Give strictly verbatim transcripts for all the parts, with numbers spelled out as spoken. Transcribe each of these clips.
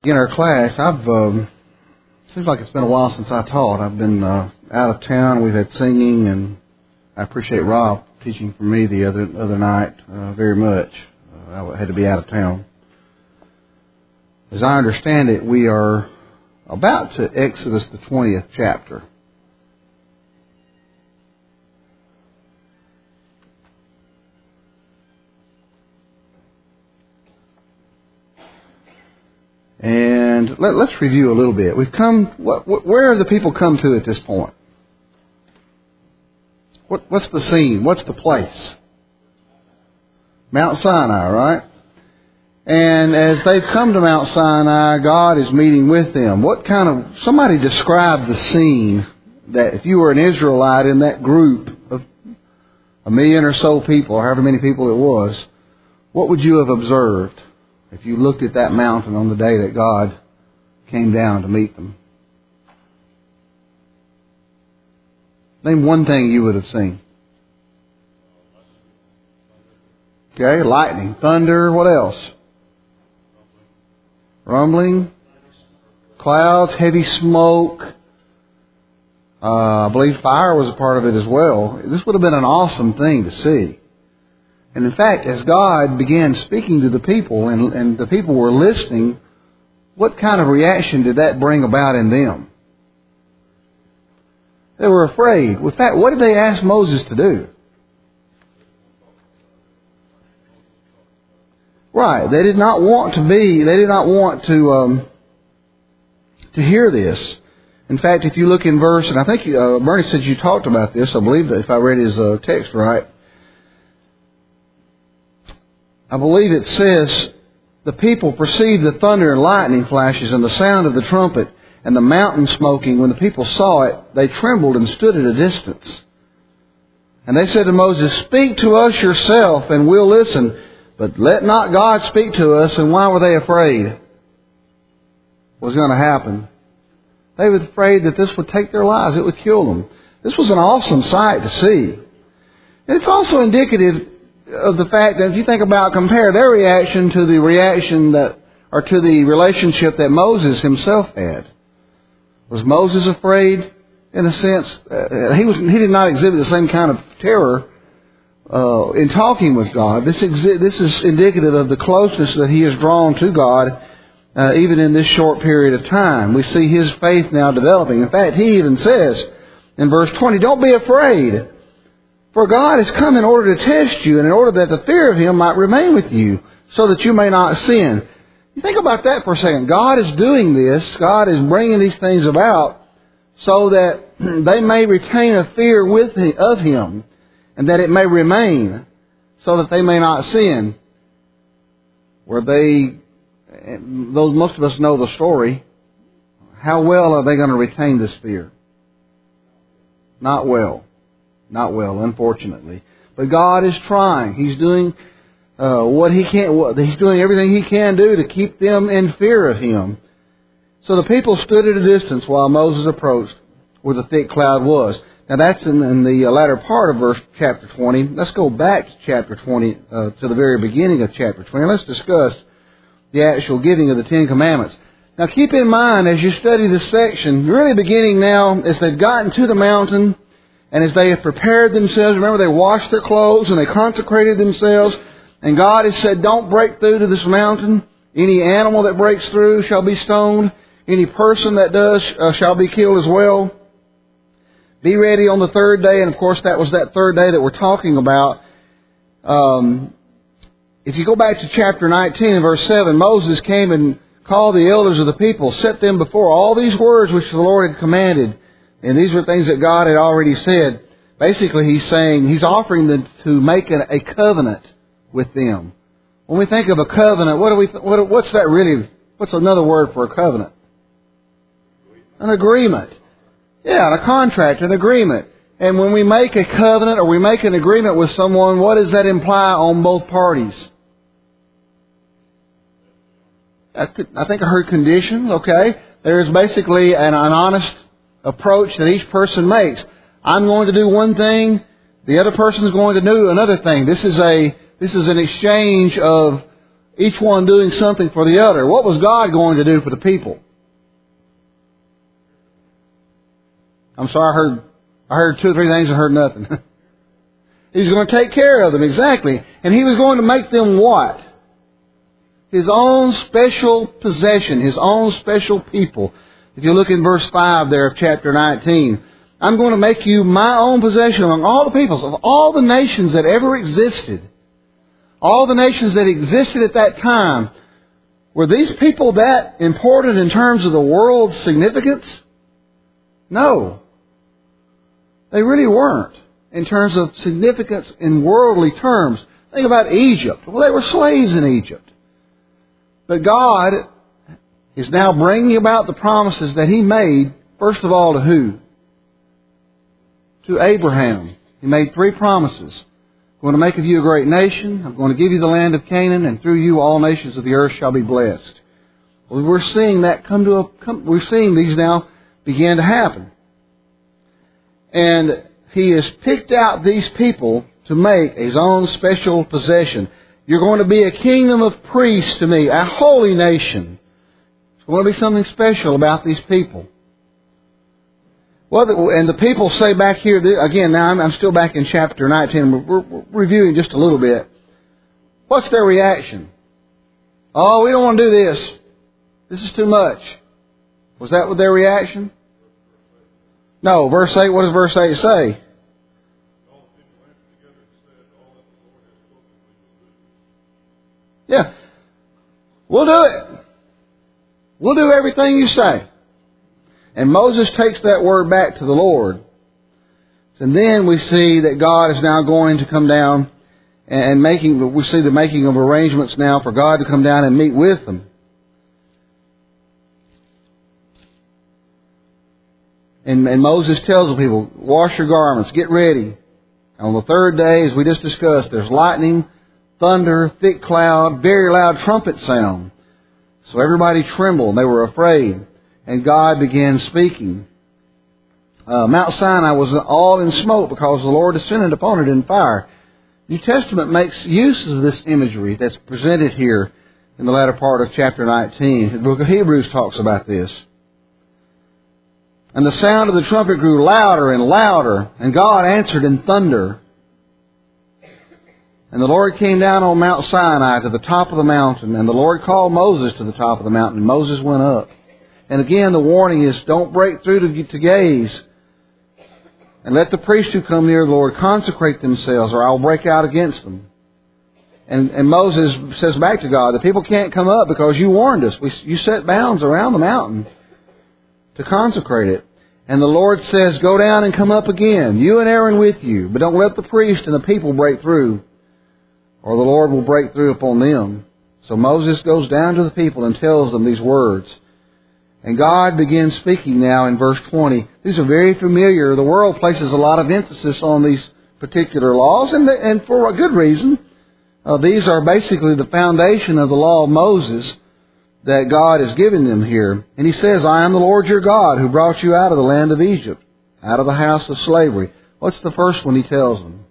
In our class, I've um, seems like it's been a while since I taught. I've been uh, out of town. We've had singing, and I appreciate Rob teaching for me the other other night uh, very much. Uh, I had to be out of town. As I understand it, we are about to Exodus the twentieth chapter. And let, let's review a little bit. We've come. What, what, where have the people come to at this point? What, what's the scene? What's the place? Mount Sinai, right? And as they've come to Mount Sinai, God is meeting with them. What kind of... Somebody describe the scene that if you were an Israelite in that group of a million or so people, or however many people it was, what would you have observed if you looked at that mountain on the day that God came down to meet them? Name one thing you would have seen. Okay, lightning, thunder, what else? Rumbling, clouds, heavy smoke. Uh, I believe fire was a part of it as well. This would have been an awesome thing to see. And in fact, as God began speaking to the people and, and the people were listening, what kind of reaction did that bring about in them? They were afraid. In fact, what did they ask Moses to do? Right. They did not want to be, they did not want to um, to hear this. In fact, if you look in verse, and I think you, uh, Bernie said you talked about this, I believe that if I read his uh, text right, I believe it says, the people perceived the thunder and lightning flashes and the sound of the trumpet and the mountain smoking. When the people saw it, they trembled and stood at a distance. And they said to Moses, "Speak to us yourself and we'll listen, but let not God speak to us." And why were they afraid? What was going to happen? They were afraid that this would take their lives. It would kill them. This was an awesome sight to see. And it's also indicative of the fact that if you think about, compare their reaction to the reaction that, or to the relationship that Moses himself had. Was Moses afraid? In a sense, uh, he was. He did not exhibit the same kind of terror uh, in talking with God. This exi- this is indicative of the closeness that he has drawn to God, uh, even in this short period of time. We see his faith now developing. In fact, he even says in verse twenty, "Don't be afraid. For God has come in order to test you, and in order that the fear of Him might remain with you, so that you may not sin." You think about that for a second. God is doing this. God is bringing these things about so that they may retain a fear with him, of Him, and that it may remain, so that they may not sin. Where they, those most of us know the story. How well are they going to retain this fear? Not well. Not well, unfortunately. But God is trying. He's doing uh, what He can. What, he's doing everything He can do to keep them in fear of Him. So the people stood at a distance while Moses approached where the thick cloud was. Now that's in, in the latter part of verse chapter twenty. Let's go back to chapter twenty, uh, to the very beginning of chapter twenty. Let's discuss the actual giving of the Ten Commandments. Now keep in mind as you study this section, really beginning now as they've gotten to the mountain, and as they have prepared themselves, remember they washed their clothes and they consecrated themselves. And God has said, don't break through to this mountain. Any animal that breaks through shall be stoned. Any person that does uh, shall be killed as well. Be ready on the third day. And of course that was that third day that we're talking about. Um, if you go back to chapter nineteen and verse seven, Moses came and called the elders of the people, set them before all these words which the Lord had commanded. And these were things that God had already said. Basically, He's saying, He's offering them to make a, a covenant with them. When we think of a covenant, what do we? Th- what, what's that really? What's another word for a covenant? An agreement. Yeah, a contract, an agreement. And when we make a covenant or we make an agreement with someone, what does that imply on both parties? I, could, I think I heard conditions. Okay, there is basically an, an honest approach that each person makes. I'm going to do one thing, the other person is going to do another thing. This is a this is an exchange of each one doing something for the other. What was God going to do for the people? I'm sorry, I heard I heard two or three things and heard nothing. He's going to take care of them, exactly. And He was going to make them what? His own special possession, His own special people. If you look in verse five there of chapter nineteen, I'm going to make you my own possession among all the peoples of all the nations that ever existed. All the nations that existed at that time. Were these people that important in terms of the world's significance? No. They really weren't in terms of significance in worldly terms. Think about Egypt. Well, they were slaves in Egypt. But God is now bringing about the promises that He made, first of all, to who? To Abraham. He made three promises. I'm going to make of you a great nation. I'm going to give you the land of Canaan, and through you all nations of the earth shall be blessed. Well, we're seeing that come to a. Come, we're seeing these now begin to happen, and He has picked out these people to make His own special possession. You're going to be a kingdom of priests to me, a holy nation. There's going to be something special about these people. Well, and the people say back here, again, now I'm, I'm still back in chapter nineteen. We're, we're reviewing just a little bit. What's their reaction? Oh, we don't want to do this. This is too much. Was that what their reaction? No, verse eight, what does verse eight say? Yeah. We'll do it. We'll do everything you say. And Moses takes that word back to the Lord. And then we see that God is now going to come down and making, we see the making of arrangements now for God to come down and meet with them. And, and Moses tells the people, wash your garments, get ready. On the third day, as we just discussed, there's lightning, thunder, thick cloud, very loud trumpet sound. So everybody trembled. They were afraid. And God began speaking. Uh, Mount Sinai was all in smoke because the Lord descended upon it in fire. New Testament makes use of this imagery that's presented here in the latter part of chapter nineteen. The book of Hebrews talks about this. And the sound of the trumpet grew louder and louder, and God answered in thunder. And the Lord came down on Mount Sinai to the top of the mountain, and the Lord called Moses to the top of the mountain, and Moses went up. And again, the warning is, don't break through to, to gaze. And let the priests who come near the Lord consecrate themselves, or I'll break out against them. And, and Moses says back to God, the people can't come up because you warned us. We, you set bounds around the mountain to consecrate it. And the Lord says, go down and come up again, you and Aaron with you. But don't let the priest and the people break through, or the Lord will break through upon them. So Moses goes down to the people and tells them these words. And God begins speaking now in verse twenty. These are very familiar. The world places a lot of emphasis on these particular laws, and, the, and for a good reason. Uh, these are basically the foundation of the law of Moses that God has given them here. And He says, I am the Lord your God who brought you out of the land of Egypt, out of the house of slavery. What's the first one He tells them?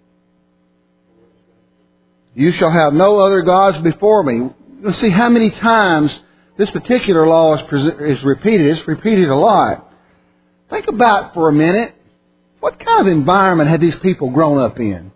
You shall have no other gods before me. Let's see how many times this particular law is, is repeated. It's repeated a lot. Think about for a minute, what kind of environment had these people grown up in?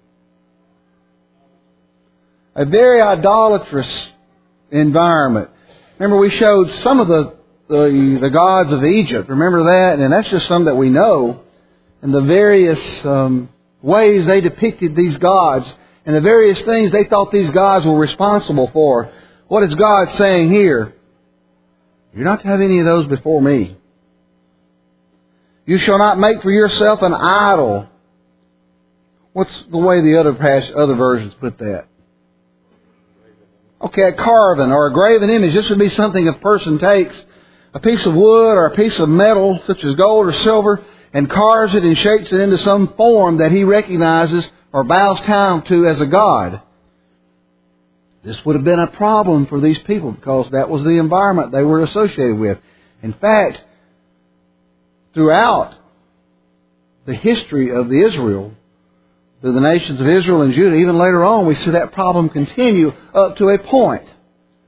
A very idolatrous environment. Remember, we showed some of the, the, the gods of Egypt. Remember that? And that's just some that we know. And the various um, ways they depicted these gods. And the various things they thought these gods were responsible for. What is God saying here? You're not to have any of those before me. You shall not make for yourself an idol. What's the way the other past, other versions put that? Okay, a carven or a graven image. This would be something a person takes a piece of wood or a piece of metal, such as gold or silver, and carves it and shapes it into some form that he recognizes or bows down to as a god. This would have been a problem for these people because that was the environment they were associated with. In fact, throughout the history of the Israel, the nations of Israel and Judah, even later on, we see that problem continue up to a point.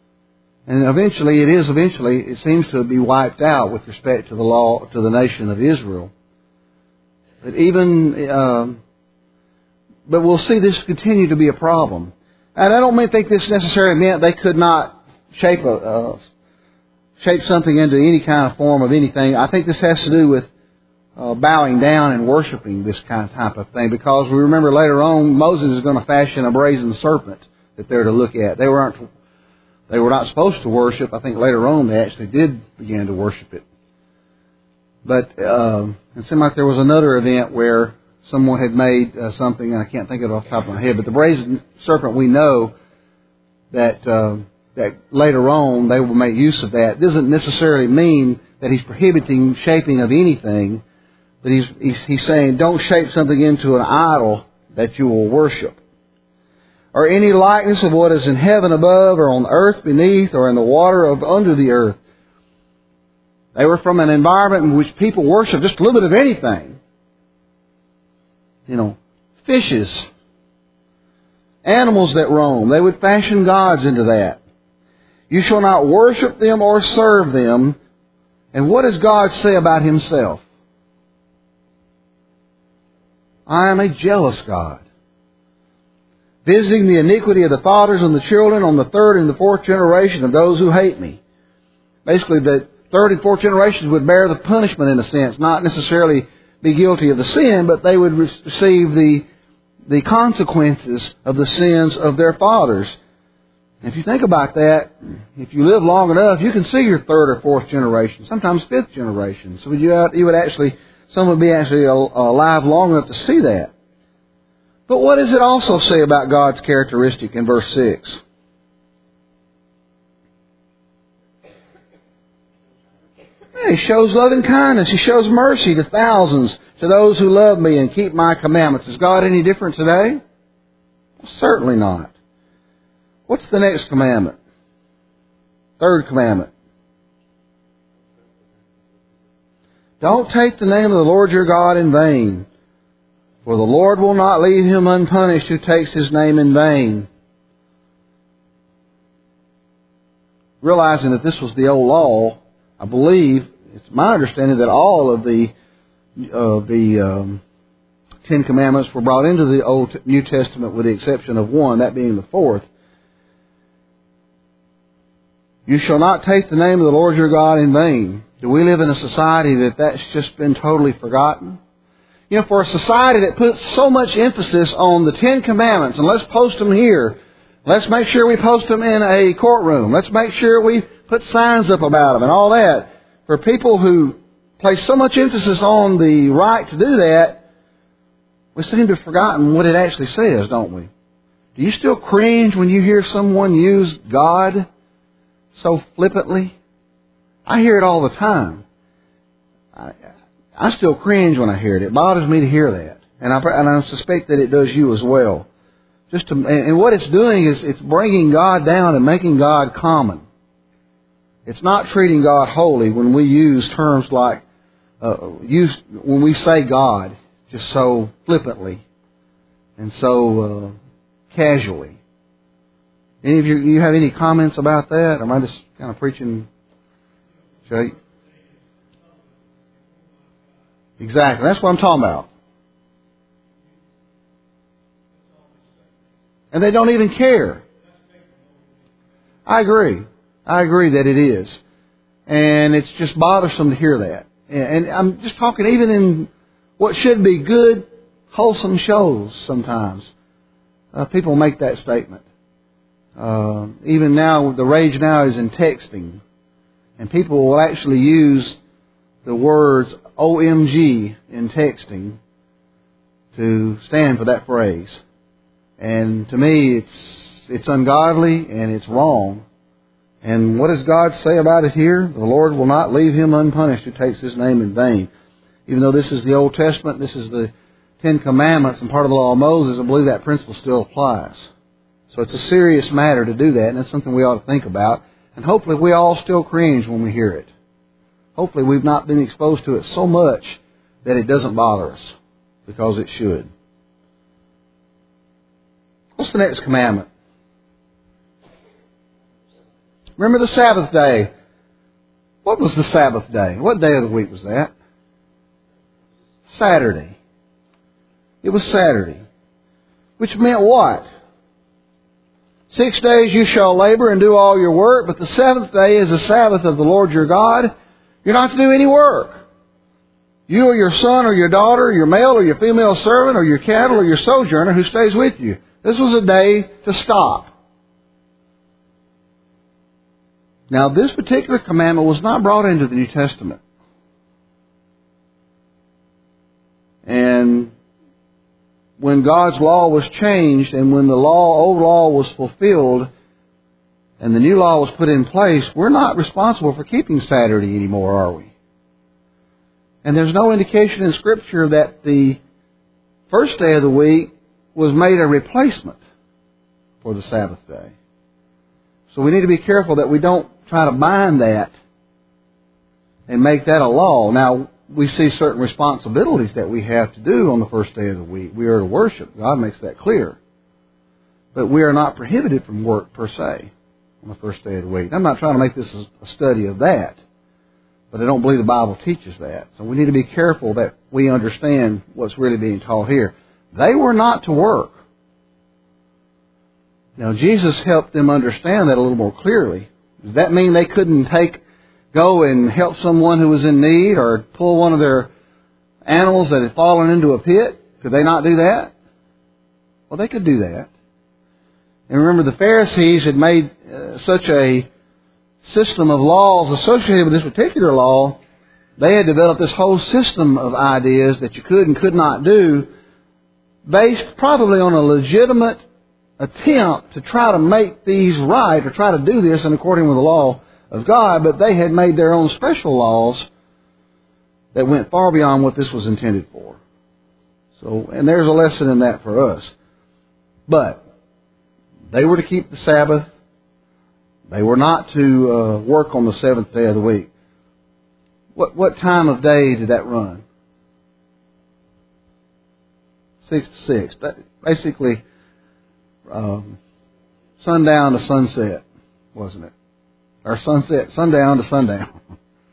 And eventually, it is eventually, it seems to be wiped out with respect to the law, to the nation of Israel. But even, um, but we'll see this continue to be a problem. And I don't mean, think this necessarily meant they could not shape a, uh, shape something into any kind of form of anything. I think this has to do with uh, bowing down and worshiping this kind of type of thing. Because we remember later on, Moses is going to fashion a brazen serpent that they're to look at. They weren't, they were not supposed to worship. I think later on they actually did begin to worship it. But um, it seemed like there was another event where someone had made uh, something, and I can't think of it off the top of my head, but the brazen serpent, we know that uh, that later on they will make use of that. It doesn't necessarily mean that he's prohibiting shaping of anything, but he's, he's, he's saying don't shape something into an idol that you will worship. Or any likeness of what is in heaven above, or on the earth beneath, or in the water of under the earth. They were from an environment in which people worship just a little bit of anything. You know, fishes, animals that roam. They would fashion gods into that. You shall not worship them or serve them. And what does God say about Himself? I am a jealous God, visiting the iniquity of the fathers and the children on the third and the fourth generation of those who hate me. Basically, the third and fourth generations would bear the punishment in a sense, not necessarily be guilty of the sin, but they would receive the the consequences of the sins of their fathers. And if you think about that, if you live long enough, you can see your third or fourth generation, sometimes fifth generation. So you you would actually, some would be actually alive long enough to see that. But what does it also say about God's characteristic in verse six? He shows loving kindness. He shows mercy to thousands, to those who love me and keep my commandments. Is God any different today? Well, certainly not. What's the next commandment? Third commandment. Don't take the name of the Lord your God in vain, for the Lord will not leave him unpunished who takes His name in vain. Realizing that this was the old law, I believe, it's my understanding that all of the uh, the um, Ten Commandments were brought into the Old New Testament with the exception of one, that being the fourth. You shall not take the name of the Lord your God in vain. Do we live in a society that that's just been totally forgotten? You know, for a society that puts so much emphasis on the Ten Commandments, and let's post them here. Let's make sure we post them in a courtroom. Let's make sure we put signs up about them and all that. For people who place so much emphasis on the right to do that, we seem to have forgotten what it actually says, don't we? Do you still cringe when you hear someone use God so flippantly? I hear it all the time. I, I still cringe when I hear it. It bothers me to hear that. And I, and I suspect that it does you as well. Just to, and what it's doing is it's bringing God down and making God common. It's not treating God holy when we use terms like, uh, use when we say God just so flippantly and so uh, casually. Any of you, you have any comments about that? Or am I just kind of preaching? Should I? Exactly. That's what I'm talking about. And they don't even care. I agree. I agree that it is. And it's just bothersome to hear that. And I'm just talking even in what should be good, wholesome shows sometimes. Uh, people make that statement. Uh, even now, the rage now is in texting. And people will actually use the words O M G in texting to stand for that phrase. And to me, it's it's ungodly and it's wrong. And what does God say about it here? The Lord will not leave him unpunished who takes His name in vain. Even though this is the Old Testament, this is the Ten Commandments and part of the law of Moses, I believe that principle still applies. So it's a serious matter to do that, and it's something we ought to think about. And hopefully we all still cringe when we hear it. Hopefully we've not been exposed to it so much that it doesn't bother us, because it should. What's the next commandment? Remember the Sabbath day. What was the Sabbath day? What day of the week was that? Saturday. It was Saturday. Which meant what? Six days you shall labor and do all your work, but the seventh day is the Sabbath of the Lord your God. You're not to do any work. You or your son or your daughter, your male or your female servant, or your cattle or your sojourner who stays with you. This was a day to stop. Now, this particular commandment was not brought into the New Testament. And when God's law was changed and when the law, old law was fulfilled and the new law was put in place, we're not responsible for keeping Saturday anymore, are we? And there's no indication in Scripture that the first day of the week was made a replacement for the Sabbath day. So we need to be careful that we don't try to bind that and make that a law. Now, we see certain responsibilities that we have to do on the first day of the week. We are to worship. God makes that clear. But we are not prohibited from work per se on the first day of the week. I'm not trying to make this a study of that. But I don't believe the Bible teaches that. So we need to be careful that we understand what's really being taught here. They were not to work. Now, Jesus helped them understand that a little more clearly. Does that mean they couldn't take, go and help someone who was in need or pull one of their animals that had fallen into a pit? Could they not do that? Well, they could do that. And remember, the Pharisees had made uh, such a system of laws associated with this particular law. They had developed this whole system of ideas that you could and could not do, based probably on a legitimate attempt to try to make these right or try to do this in accordance with the law of God, but they had made their own special laws that went far beyond what this was intended for. So, and there's a lesson in that for us. But they were to keep the Sabbath. They were not to uh, work on the seventh day of the week. What what time of day did that run? Six to six. Basically, um, sundown to sunset, wasn't it? Or sunset, sundown to sundown.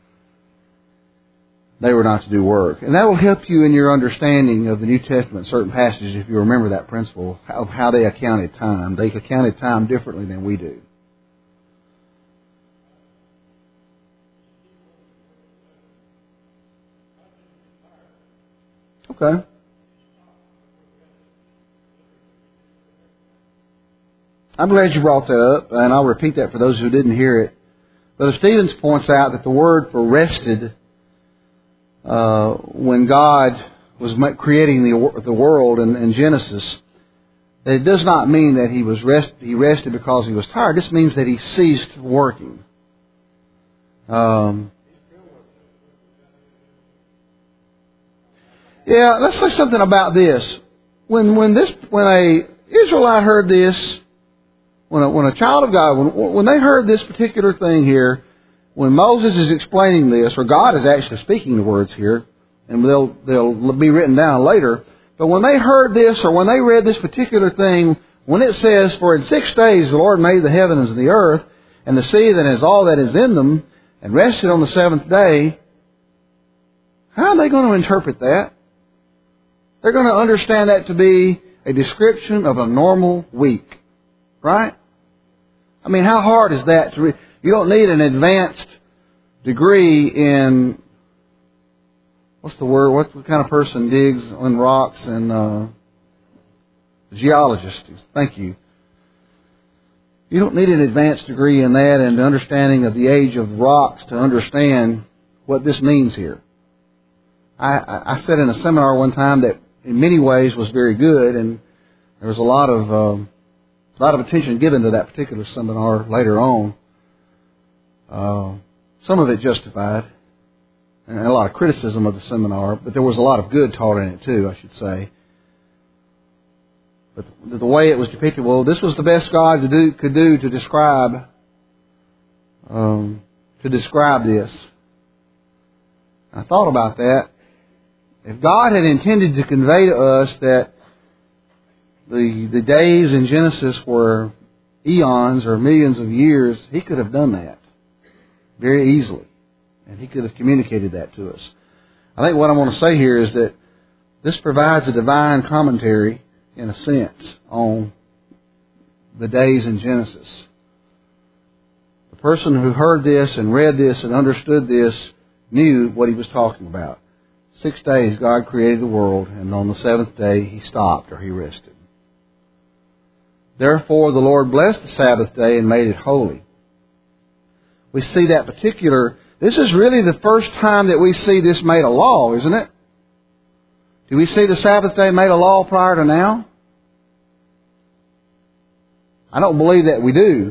They were not to do work. And that will help you in your understanding of the New Testament, certain passages, if you remember that principle of how they accounted time. They accounted time differently than we do. Okay. I'm glad you brought that up, and I'll repeat that for those who didn't hear it. Brother Stevens points out that the word for rested, uh, when God was creating the the world in, in Genesis, that it does not mean that he was rest he rested because he was tired. This means that he ceased working. Um, yeah, let's say something about this. When when this when a Israelite heard this. When a, when a child of God, when, when they heard this particular thing here, when Moses is explaining this, or God is actually speaking the words here, and they'll they'll be written down later, but when they heard this, or when they read this particular thing, when it says, "For in six days the Lord made the heavens and the earth, and the sea that is all that is in them, and rested on the seventh day," how are they going to interpret that? They're going to understand that to be a description of a normal week. Right? I mean, how hard is that to read? You don't need an advanced degree in, what's the word? What kind of person digs on rocks and uh, geologist? Thank you. You don't need an advanced degree in that and the understanding of the age of rocks to understand what this means here. I, I, I said in a seminar one time that in many ways was very good, and there was a lot of um, A lot of attention given to that particular seminar later on. Uh, some of it justified, and a lot of criticism of the seminar, but there was a lot of good taught in it too, I should say. But the, the way it was depicted, well, this was the best God to do, could do to describe um, to describe this. I thought about that. If God had intended to convey to us that The the days in Genesis were eons or millions of years, He could have done that very easily. And He could have communicated that to us. I think what I want to say here is that this provides a divine commentary, in a sense, on the days in Genesis. The person who heard this and read this and understood this knew what he was talking about. Six days God created the world, and on the seventh day He stopped, or He rested. Therefore the Lord blessed the Sabbath day and made it holy. We see that particular... This is really the first time that we see this made a law, isn't it? Do we see the Sabbath day made a law prior to now? I don't believe that we do.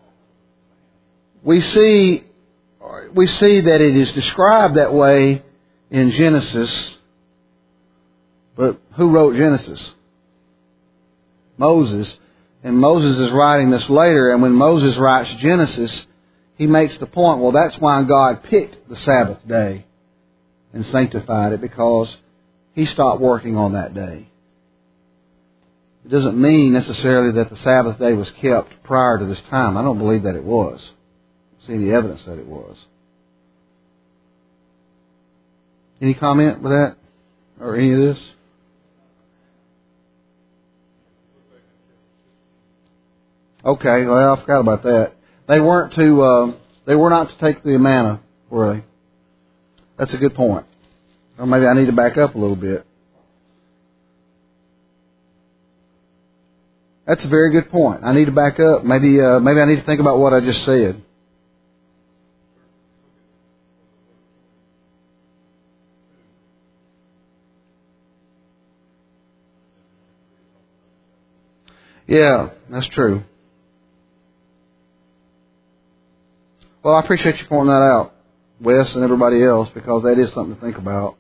We see, we see that it is described that way in Genesis. But who wrote Genesis? Moses. And Moses is writing this later, and when Moses writes Genesis, he makes the point, well, that's why God picked the Sabbath day and sanctified it, because He stopped working on that day. It doesn't mean necessarily that the Sabbath day was kept prior to this time. I don't believe that it was. I don't see any evidence that it was. Any comment with that? Or any of this? Okay, well, I forgot about that. They weren't to, uh, they were not to take the manna, were they? That's a good point. Or maybe I need to back up a little bit. That's a very good point. I need to back up. Maybe, uh, maybe I need to think about what I just said. Yeah, that's true. Well, I appreciate you pointing that out, Wes and everybody else, because that is something to think about.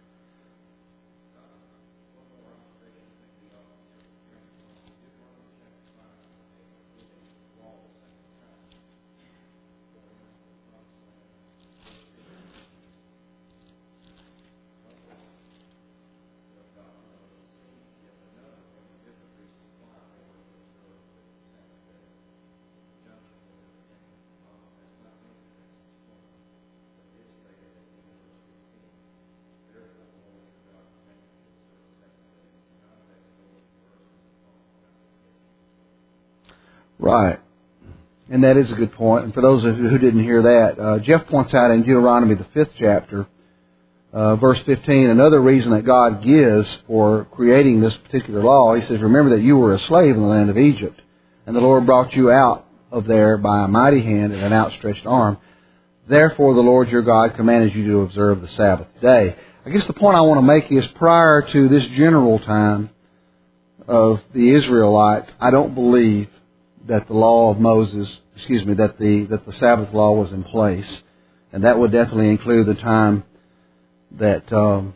Right. And that is a good point. And for those of you who didn't hear that, uh, Jeff points out in Deuteronomy, the fifth chapter, uh, verse fifteen, another reason that God gives for creating this particular law. He says, remember that you were a slave in the land of Egypt, and the Lord brought you out of there by a mighty hand and an outstretched arm. Therefore the Lord your God commanded you to observe the Sabbath day. I guess the point I want to make is prior to this general time of the Israelites, I don't believe that the law of Moses, excuse me, that the that the Sabbath law was in place, and that would definitely include the time that um,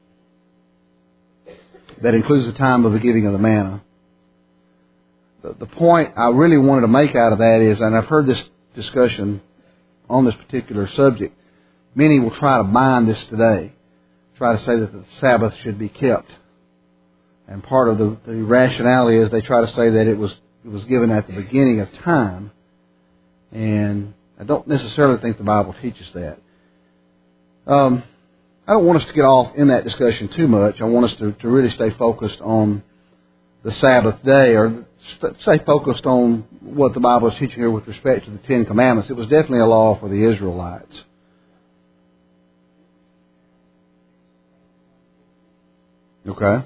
that includes the time of the giving of the manna. The, the point I really wanted to make out of that is, and I've heard this discussion on this particular subject, many will try to bind this today, try to say that the Sabbath should be kept, and part of the, the rationality is they try to say that it was It was given at the beginning of time, and I don't necessarily think the Bible teaches that. Um, I don't want us to get off in that discussion too much. I want us to, to really stay focused on the Sabbath day, or stay focused on what the Bible is teaching here with respect to the Ten Commandments. It was definitely a law for the Israelites. Okay?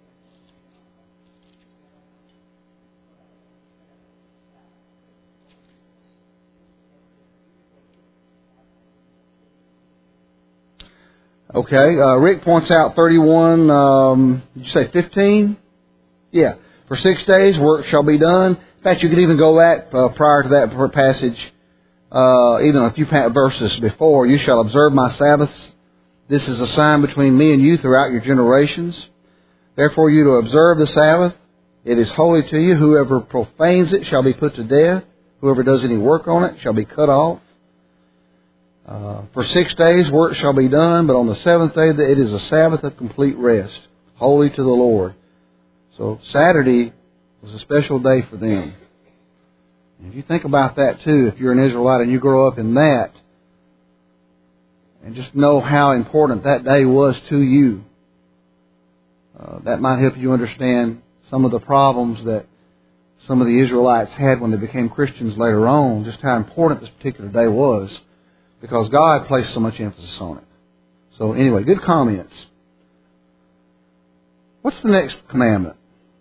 Okay, uh, Rick points out thirty-one, um, did you say fifteen? Yeah. For six days work shall be done. In fact, you could even go back uh, prior to that passage, uh, even a few verses before. You shall observe my Sabbaths. This is a sign between me and you throughout your generations. Therefore you to observe the Sabbath. It is holy to you. Whoever profanes it shall be put to death. Whoever does any work on it shall be cut off. Uh, for six days work shall be done, but on the seventh day it is a Sabbath of complete rest, holy to the Lord. So Saturday was a special day for them. If you think about that too, if you're an Israelite and you grow up in that, and just know how important that day was to you, uh, that might help you understand some of the problems that some of the Israelites had when they became Christians later on, just how important this particular day was, because God placed so much emphasis on it. So anyway, good comments. What's the next commandment?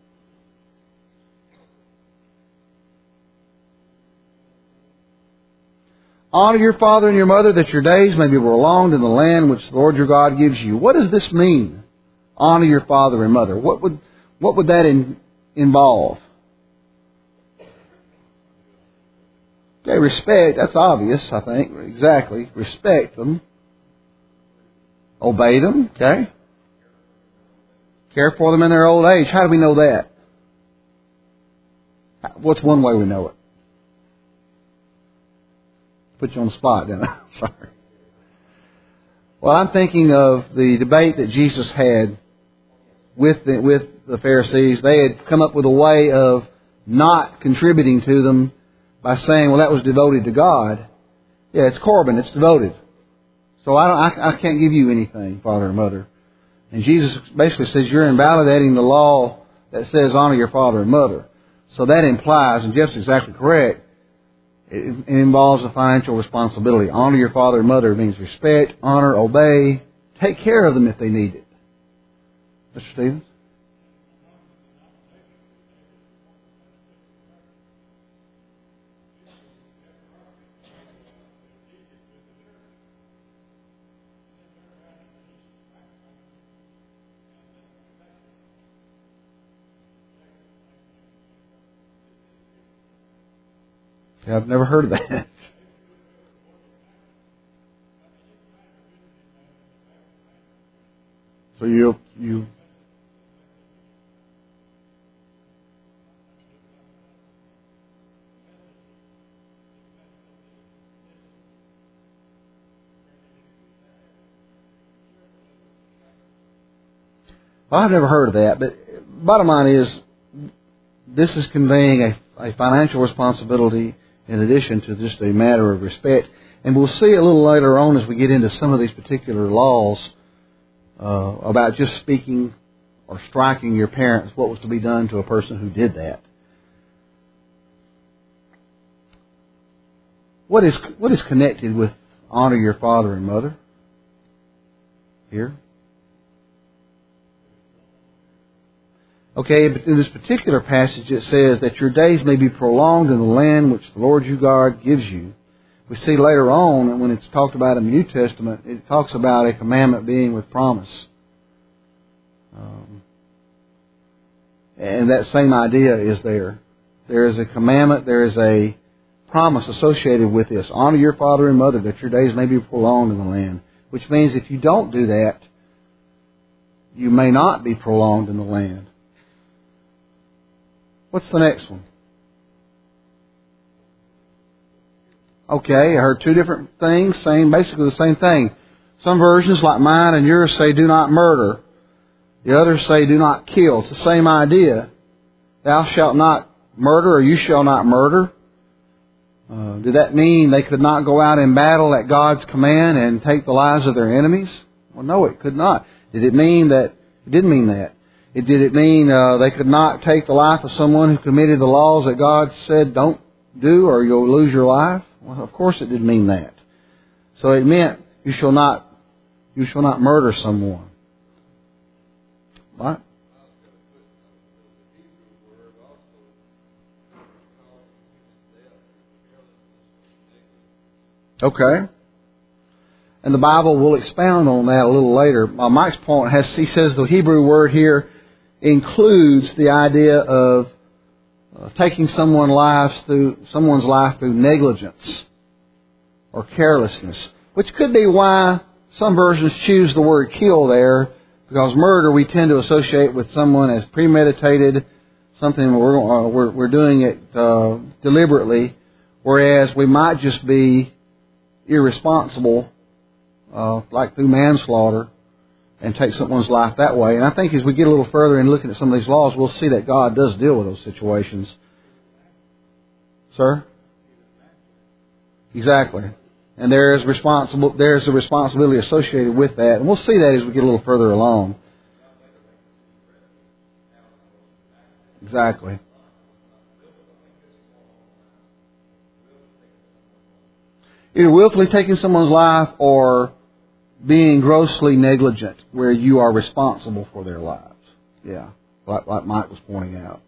Honor your father and your mother, that your days may be prolonged in the land which the Lord your God gives you. What does this mean? Honor your father and mother. What would what would that in, involve? Okay, respect. That's obvious, I think. Exactly. Respect them. Obey them. Okay. Care for them in their old age. How do we know that? What's one way we know it? Put you on the spot, didn't I? Sorry. Well, I'm thinking of the debate that Jesus had with the, with the Pharisees. They had come up with a way of not contributing to them by saying, well, that was devoted to God. Yeah, it's Corban. It's devoted. So I, don't, I, I can't give you anything, father and mother. And Jesus basically says you're invalidating the law that says honor your father and mother. So that implies, and Jeff's exactly correct, it, it involves a financial responsibility. Honor your father and mother means respect, honor, obey, take care of them if they need it. Mister Stevens? Yeah, I've never heard of that. So you you well, I've never heard of that, but bottom line is this is conveying a, a financial responsibility in addition to just a matter of respect. And we'll see a little later on as we get into some of these particular laws uh, about just speaking or striking your parents, what was to be done to a person who did that. What is what is connected with honor your father and mother here? Okay, but in this particular passage it says that your days may be prolonged in the land which the Lord your God gives you. We see later on, and when it's talked about in the New Testament, it talks about a commandment being with promise. Um, and that same idea is there. There is a commandment, there is a promise associated with this. Honor your father and mother that your days may be prolonged in the land. Which means if you don't do that, you may not be prolonged in the land. What's the next one? Okay, I heard two different things saying basically the same thing. Some versions, like mine and yours, say do not murder. The others say do not kill. It's the same idea. Thou shalt not murder, or you shall not murder. Uh, did that mean they could not go out in battle at God's command and take the lives of their enemies? Well, no, it could not. Did it mean that? It didn't mean that. It, did it mean uh, they could not take the life of someone who committed the laws that God said don't do or you'll lose your life? Well, of course it didn't mean that. So it meant you shall not you shall not murder someone. What? Okay. And the Bible will expound on that a little later. Uh, Mike's point has he says the Hebrew word here includes the idea of uh, taking someone's life through someone's life through negligence or carelessness, which could be why some versions choose the word kill there, because murder we tend to associate with someone as premeditated, something we're uh, we're, we're doing it uh, deliberately, whereas we might just be irresponsible, uh, like through manslaughter, and take someone's life that way. And I think as we get a little further in looking at some of these laws, we'll see that God does deal with those situations. Sir? Exactly. And there is responsible there is a responsibility associated with that. And we'll see that as we get a little further along. Exactly. Either willfully taking someone's life or being grossly negligent where you are responsible for their lives. Yeah, like, like Mike was pointing out.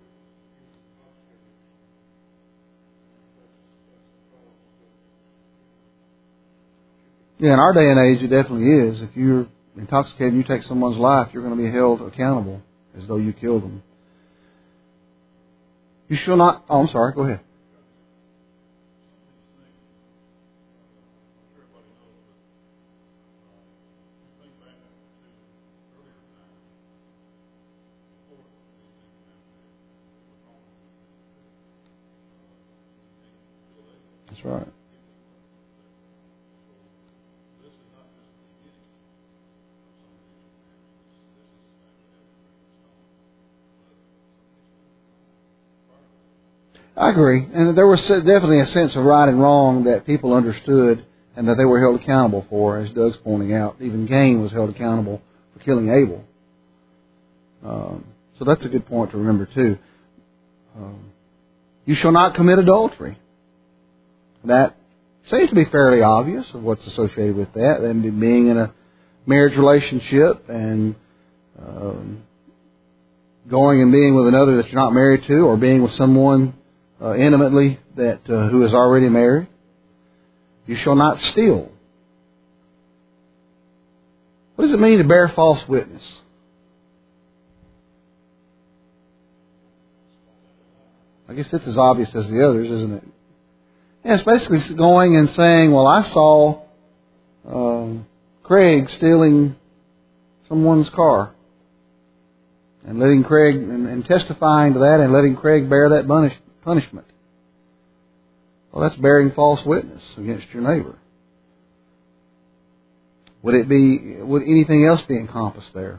Yeah, in our day and age, it definitely is. If you're intoxicated and you take someone's life, you're going to be held accountable as though you killed them. You shall not... Oh, I'm sorry. Go ahead. That's right. I agree. And there was definitely a sense of right and wrong that people understood and that they were held accountable for, as Doug's pointing out. Even Cain was held accountable for killing Abel. Um, so that's a good point to remember, too. Um, you shall not commit adultery. That seems to be fairly obvious of what's associated with that. And being in a marriage relationship and um, going and being with another that you're not married to, or being with someone uh, intimately that uh, who is already married. You shall not steal. What does it mean to bear false witness? I guess it's as obvious as the others, isn't it? Yeah, it's basically going and saying, well, I saw um, Craig stealing someone's car. And letting Craig, and, and testifying to that and letting Craig bear that punish, punishment. Well, that's bearing false witness against your neighbor. Would it be, would anything else be encompassed there?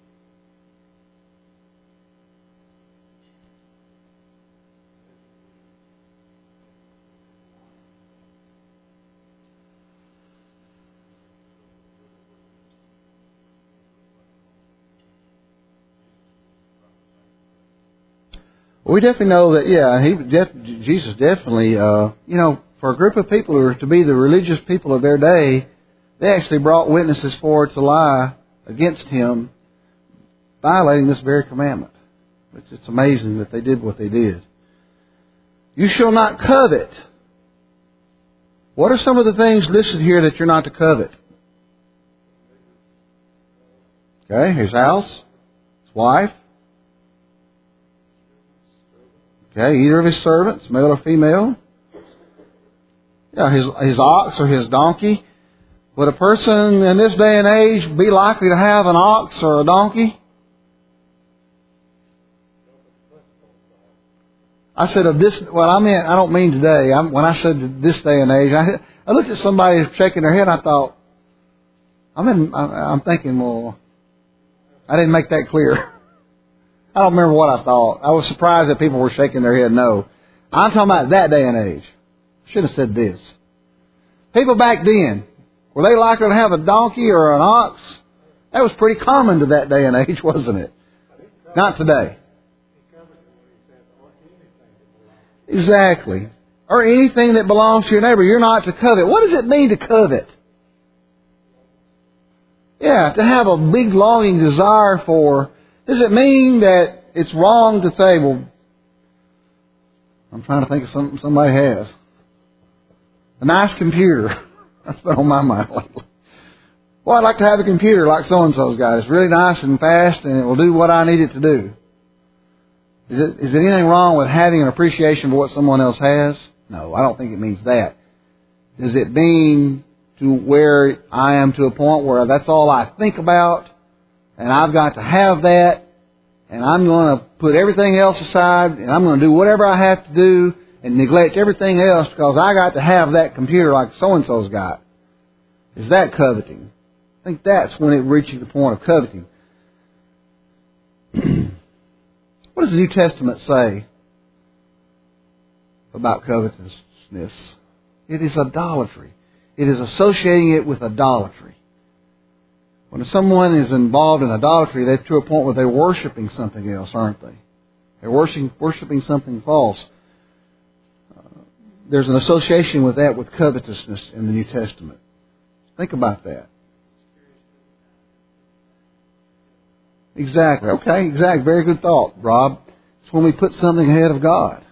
We definitely know that, yeah, he, def, Jesus definitely, uh, you know, for a group of people who are to be the religious people of their day, they actually brought witnesses forward to lie against him, violating this very commandment. It's, it's amazing that they did what they did. You shall not covet. What are some of the things listed here that you're not to covet? Okay, his house, his wife. Okay, either of his servants, male or female. Yeah, his his ox or his donkey. Would a person in this day and age be likely to have an ox or a donkey? I said of this. Well, I meant I don't mean today. I'm, when I said this day and age, I, I looked at somebody shaking their head. And I thought, I'm in. I'm thinking, well, I didn't make that clear. I don't remember what I thought. I was surprised that people were shaking their head no. I'm talking about that day and age. I should have said this. People back then, were they likely to have a donkey or an ox? That was pretty common to that day and age, wasn't it? Not today. Exactly. Or anything that belongs to your neighbor. You're not to covet. What does it mean to covet? Yeah, to have a big longing desire for. Does it mean that it's wrong to say, well, I'm trying to think of something somebody has. A nice computer. That's been on my mind lately. Well, I'd like to have a computer like so-and-so's got. It's really nice and fast and it will do what I need it to do. Is it, is there anything wrong with having an appreciation for what someone else has? No, I don't think it means that. Does it mean to where I am to a point where that's all I think about? And I've got to have that, and I'm going to put everything else aside, and I'm going to do whatever I have to do, and neglect everything else because I got to have that computer like so-and-so's got. Is that coveting? I think that's when it reaches the point of coveting. What does the New Testament say about covetousness? It is idolatry. It is associating it with idolatry. When someone is involved in idolatry, they're to a point where they're worshiping something else, aren't they? They're worshiping, worshiping something false. Uh, there's an association with that with covetousness in the New Testament. Think about that. Exactly. Okay, exactly. Very good thought, Rob. It's when we put something ahead of God.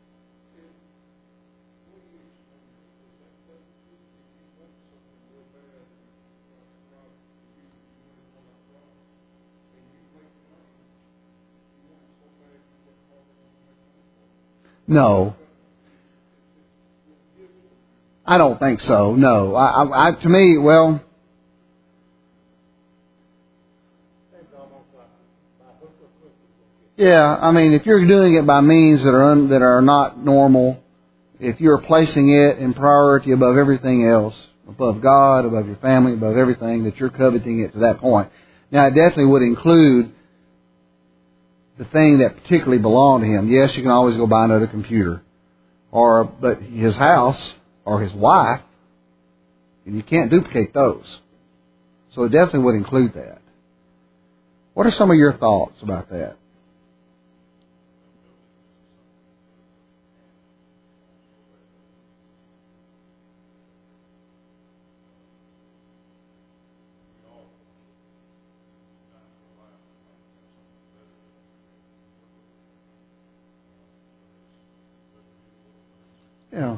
No. I don't think so. No. I, I, I to me, well, yeah. I mean, if you're doing it by means that are un, that are not normal, if you're placing it in priority above everything else, above God, above your family, above everything, that you're coveting it to that point. Now, it definitely would include the thing that particularly belonged to him. Yes, you can always go buy another computer, or but his house or his wife, and you can't duplicate those. So it definitely would include that. What are some of your thoughts about that? Yeah.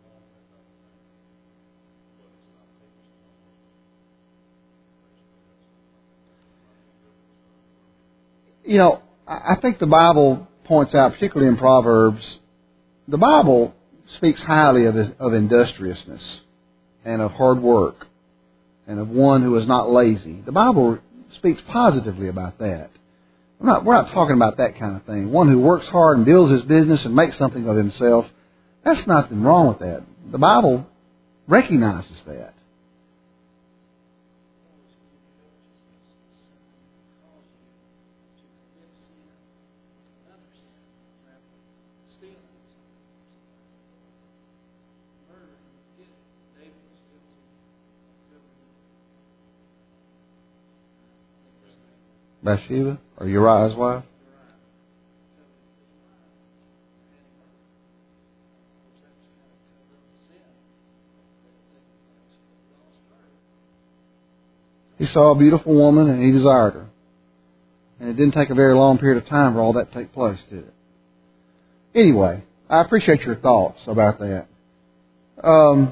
You know, I think the Bible points out, particularly in Proverbs, the Bible speaks highly of, of industriousness and of hard work and of one who is not lazy. The Bible speaks positively about that. We're not, we're not talking about that kind of thing. One who works hard and builds his business and makes something of himself. That's nothing wrong with that. The Bible recognizes that. Bathsheba or Uriah's wife? He saw a beautiful woman and he desired her. And it didn't take a very long period of time for all that to take place, did it? Anyway, I appreciate your thoughts about that. Um,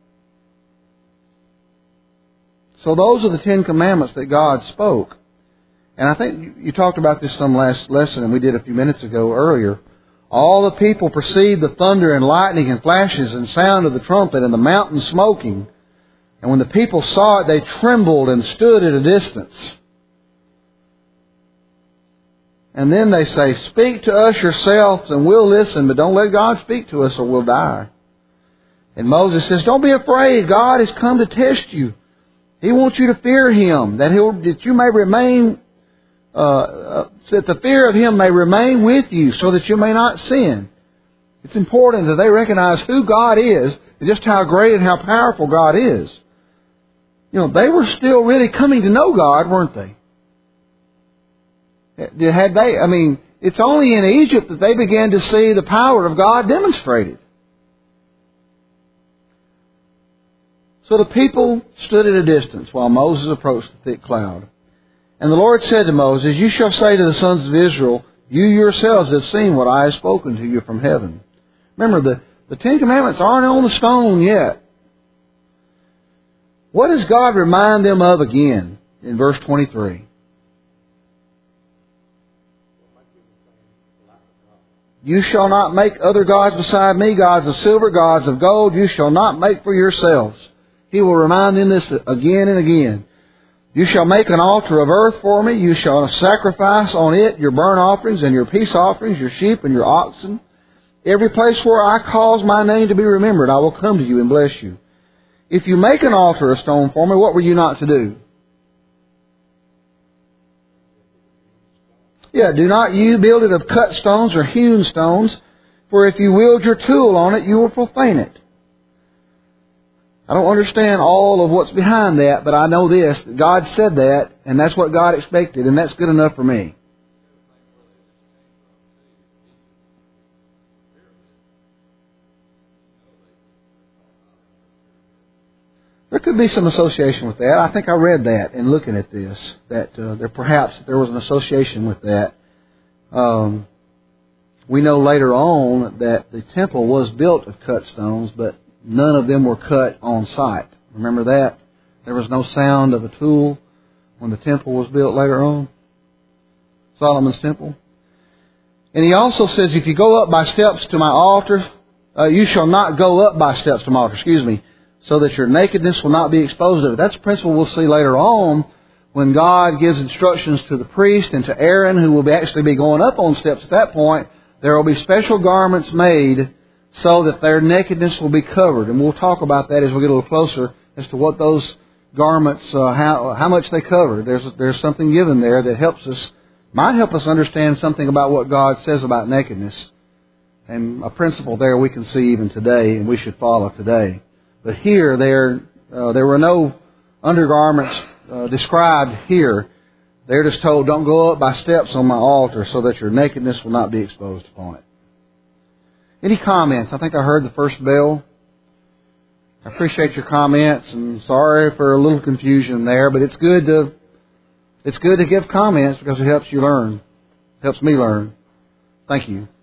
so those are the Ten Commandments that God spoke. And I think you talked about this some last lesson, and we did a few minutes ago earlier. All the people perceived the thunder and lightning and flashes and sound of the trumpet and the mountain smoking. And when the people saw it, they trembled and stood at a distance. And then they say, "Speak to us yourselves and we'll listen, but don't let God speak to us or we'll die." And Moses says, "Don't be afraid. God has come to test you. He wants you to fear Him, that He'll, that you may remain, uh, uh, that the fear of Him may remain with you, so that you may not sin." It's important that they recognize who God is and just how great and how powerful God is. You know, they were still really coming to know God, weren't they? Had they? I mean, it's only in Egypt that they began to see the power of God demonstrated. So the people stood at a distance while Moses approached the thick cloud. And the Lord said to Moses, "You shall say to the sons of Israel, you yourselves have seen what I have spoken to you from heaven." Remember, the, the Ten Commandments aren't on the stone yet. What does God remind them of again in verse twenty-three? "You shall not make other gods beside me, gods of silver, gods of gold, you shall not make for yourselves." He will remind them this again and again. "You shall make an altar of earth for me. You shall sacrifice on it your burnt offerings and your peace offerings, your sheep and your oxen. Every place where I cause my name to be remembered, I will come to you and bless you. If you make an altar of stone for me, what were you not to do?" Yeah, "Do not you build it of cut stones or hewn stones, for if you wield your tool on it, you will profane it. I don't understand all of what's behind that, but I know this, that God said that, and that's what God expected, and that's good enough for me. There could be some association with that. I think I read that in looking at this, that uh, there perhaps there was an association with that. Um, we know later on that the temple was built of cut stones, but none of them were cut on site. Remember that? There was no sound of a tool when the temple was built later on. Solomon's temple. And he also says, if you go up by steps to my altar, uh, you shall not go up by steps to my altar, excuse me, so that your nakedness will not be exposed to it. That's a principle we'll see later on when God gives instructions to the priest and to Aaron, who will be actually be going up on steps at that point. There will be special garments made so that their nakedness will be covered. And we'll talk about that as we get a little closer as to what those garments, uh, how how much they cover. There's there's something given there that helps us, might help us understand something about what God says about nakedness. And a principle there we can see even today, and we should follow today. But here, there uh, there were no undergarments uh, described here. They're just told, don't go up by steps on my altar so that your nakedness will not be exposed upon it. Any comments? I think I heard the first bell. I appreciate your comments, and sorry for a little confusion there, but it's good to it's good to give comments because it helps you learn. It helps me learn. Thank you.